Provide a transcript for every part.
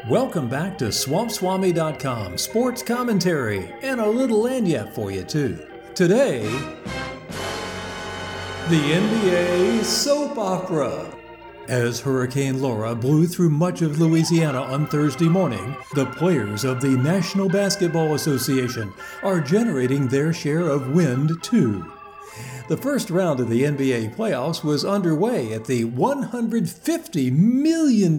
Welcome back to SwampSwami.com, sports commentary, and a little lagniappe for you too. Today, the NBA soap opera. As Hurricane Laura blew through much of Louisiana on Thursday morning, the players of the National Basketball Association are generating their share of wind too. The first round of the NBA playoffs was underway at the $150 million,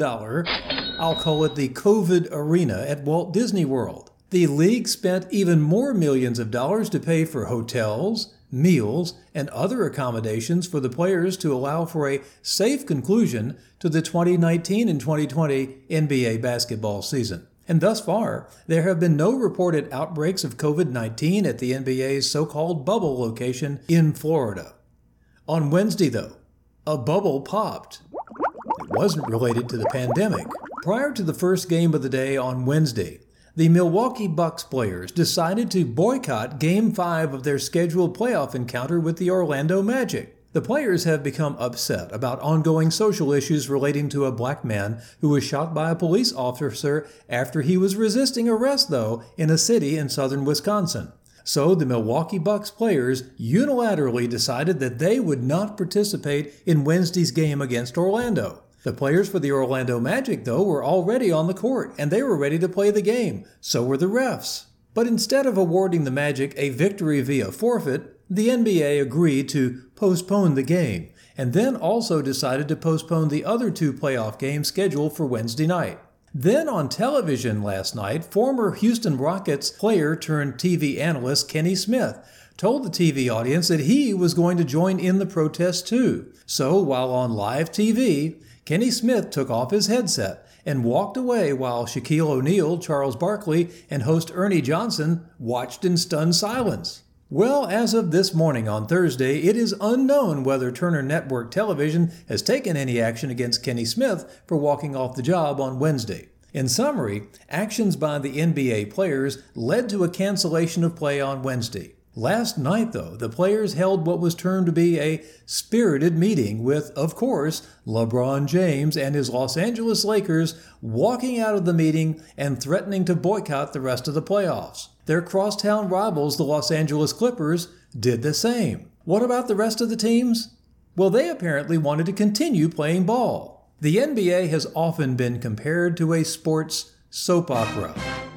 I'll call it the COVID Arena at Walt Disney World. The league spent even more millions of dollars to pay for hotels, meals, and other accommodations for the players to allow for a safe conclusion to the 2019 and 2020 NBA basketball season. And thus far, there have been no reported outbreaks of COVID-19 at the NBA's so-called bubble location in Florida. On Wednesday, though, a bubble popped. It wasn't related to the pandemic. Prior to the first game of the day on Wednesday, the Milwaukee Bucks players decided to boycott Game 5 of their scheduled playoff encounter with the Orlando Magic. The players have become upset about ongoing social issues relating to a black man who was shot by a police officer after he was resisting arrest, though, in a city in southern Wisconsin. So the Milwaukee Bucks players unilaterally decided that they would not participate in Wednesday's game against Orlando. The players for the Orlando Magic, though, were already on the court, and they were ready to play the game. So were the refs. But instead of awarding the Magic a victory via forfeit, the NBA agreed to postpone the game, and then also decided to postpone the other two playoff games scheduled for Wednesday night. Then on television last night, former Houston Rockets player turned TV analyst Kenny Smith told the TV audience that he was going to join in the protest too. So while on live TV, Kenny Smith took off his headset and walked away while Shaquille O'Neal, Charles Barkley, and host Ernie Johnson watched in stunned silence. Well, as of this morning on Thursday, it is unknown whether Turner Network Television has taken any action against Kenny Smith for walking off the job on Wednesday. In summary, actions by the NBA players led to a cancellation of play on Wednesday. Last night, though, the players held what was termed to be a spirited meeting with, of course, LeBron James and his Los Angeles Lakers walking out of the meeting and threatening to boycott the rest of the playoffs. Their crosstown rivals, the Los Angeles Clippers, did the same. What about the rest of the teams? Well, they apparently wanted to continue playing ball. The NBA has often been compared to a sports soap opera.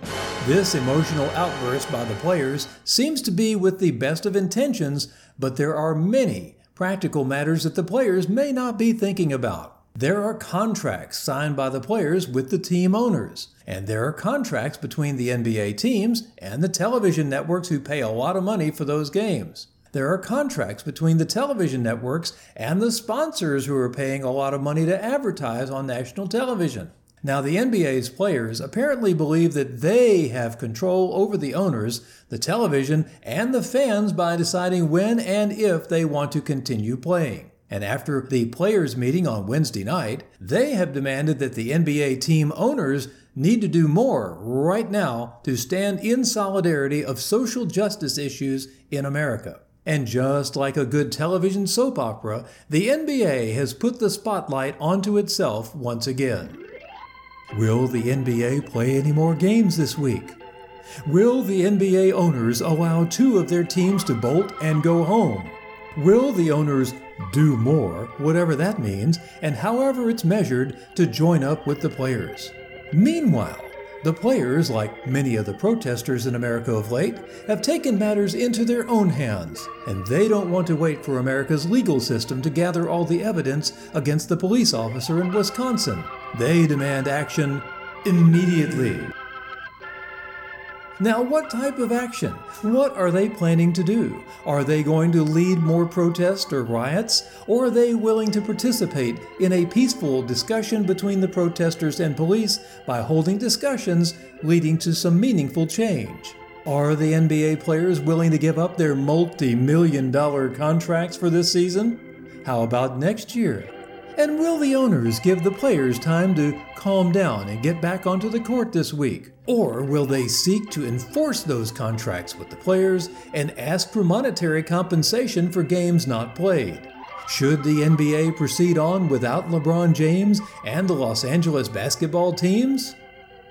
This emotional outburst by the players seems to be with the best of intentions, but there are many practical matters that the players may not be thinking about. There are contracts signed by the players with the team owners, and there are contracts between the NBA teams and the television networks who pay a lot of money for those games. There are contracts between the television networks and the sponsors who are paying a lot of money to advertise on national television. Now, the NBA's players apparently believe that they have control over the owners, the television, and the fans by deciding when and if they want to continue playing. And after the players' meeting on Wednesday night, they have demanded that the NBA team owners need to do more right now to stand in solidarity of social justice issues in America. And just like a good television soap opera, the NBA has put the spotlight onto itself once again. Will the NBA play any more games this week? Will the NBA owners allow two of their teams to bolt and go home? Will the owners do more, whatever that means, and however it's measured, to join up with the players? Meanwhile, the players, like many of the protesters in America of late, have taken matters into their own hands, and they don't want to wait for America's legal system to gather all the evidence against the police officer in Wisconsin. They demand action immediately. Now, what type of action? What are they planning to do? Are they going to lead more protests or riots? Or are they willing to participate in a peaceful discussion between the protesters and police by holding discussions leading to some meaningful change? Are the NBA players willing to give up their multi-million-dollar contracts for this season? How about next year? And will the owners give the players time to calm down and get back onto the court this week? Or will they seek to enforce those contracts with the players and ask for monetary compensation for games not played? Should the NBA proceed on without LeBron James and the Los Angeles basketball teams?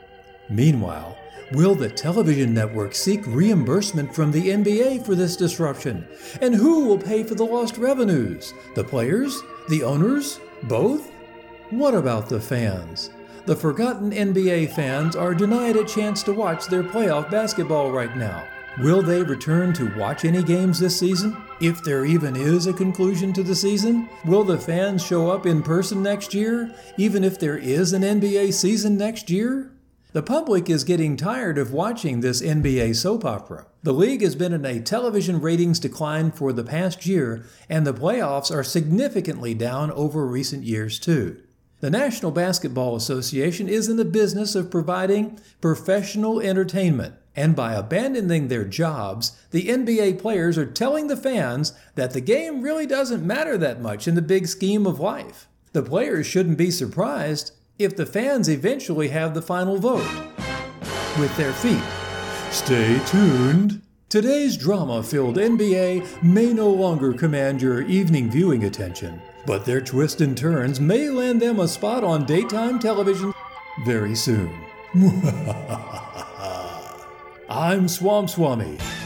Meanwhile, will the television network seek reimbursement from the NBA for this disruption? And who will pay for the lost revenues? The players? The owners? Both? What about the fans? The forgotten NBA fans are denied a chance to watch their playoff basketball right now. Will they return to watch any games this season? If there even is a conclusion to the season? Will the fans show up in person next year, even if there is an NBA season next year? The public is getting tired of watching this NBA soap opera. The league has been in a television ratings decline for the past year, and the playoffs are significantly down over recent years too. The National Basketball Association is in the business of providing professional entertainment. And by abandoning their jobs, the NBA players are telling the fans that the game really doesn't matter that much in the big scheme of life. The players shouldn't be surprised if the fans eventually have the final vote with their feet. Stay tuned. Today's drama-filled NBA may no longer command your evening viewing attention, but their twists and turns may land them a spot on daytime television very soon. I'm Swamp Swami.